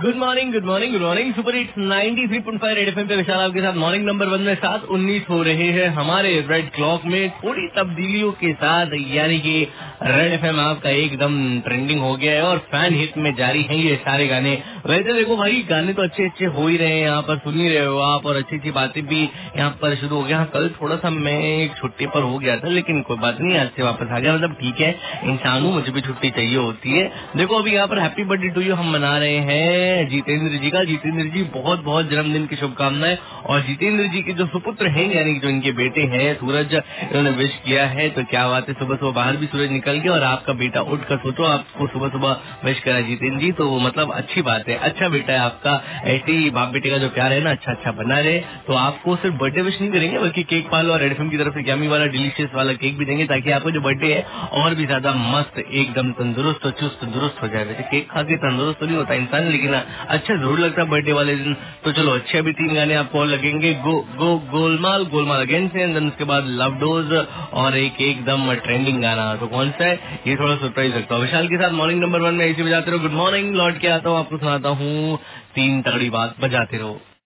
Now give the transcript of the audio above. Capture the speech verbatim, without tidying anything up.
Good morning good morning good morning super hits ninety three point five red FM पे विशाल आपके साथ morning number one में सात उन्नीस हो रहे हैं हमारे रेड क्लॉक में थोड़ी तब्दीलियों के साथ, यानी कि रेड एफएम आपका एकदम ट्रेंडिंग हो गया है और फैन हिट में जारी हैं ये सारे गाने। वैसे देखो भाई, गाने तो अच्छे अच्छे हो ही रहे हैं, यहाँ पर सुन ही रहे हो आप, और अच्छी अच्छी बातें भी यहाँ पर शुरू हो गया। कल थोड़ा सा मैं एक छुट्टी पर हो गया था, लेकिन कोई बात नहीं, आज से वापस आ गया। मतलब ठीक है, इंसान हूँ, मुझे भी छुट्टी चाहिए होती है। देखो अभी यहाँ पर हैप्पी बर्थडे टू यू हम मना रहे हैं जितेंद्र जी का। जितेंद्र जी बहुत बहुत जन्मदिन की शुभकामनाएं। और जितेंद्र जी के जो सुपुत्र हैं, यानी जो इनके बेटे हैं सूरज, इन्होंने विश किया है, तो क्या बात है। सुबह सुबह बाहर भी सूरज निकल गया और आपका बेटा उठ कर सोचो आपको सुबह सुबह विश करा जितेंद्र जी, तो मतलब अच्छी बात है, अच्छा बेटा है आपका। ऐसे ही बाप बेटे का जो प्यार है ना, अच्छा अच्छा बना रहे। तो आपको सिर्फ बर्थडे विश नहीं करेंगे, बल्कि केक पालो और रेड एफएम की तरफ से यामी वाला डिलीशियस वाला केक भी देंगे, ताकि आपका जो बर्थडे है और भी ज्यादा मस्त, एकदम तंदुरुस्त और चुस्त दुरुस्त हो जाए। वैसे केक खा के तंदुरुस्त तो नहीं होता इंसान, लेकिन अच्छा जरूर लगता है बर्थडे वाले दिन। तो चलो अच्छे अभी तीन गाने आपको और लगेंगे, go go Golmaal, Golmaal again से, एंड उसके बाद लव डोज और एक एकदम ट्रेंडिंग गाना। तो कौन सा है ये थोड़ा सरप्राइज रखता हूँ। विशाल के साथ मॉर्निंग नंबर वन में ऐसे बजाते रहो। गुड मॉर्निंग लौट के आता हूँ, आपको सुनाता हूँ तीन तगड़ी बात, बजाते रहो।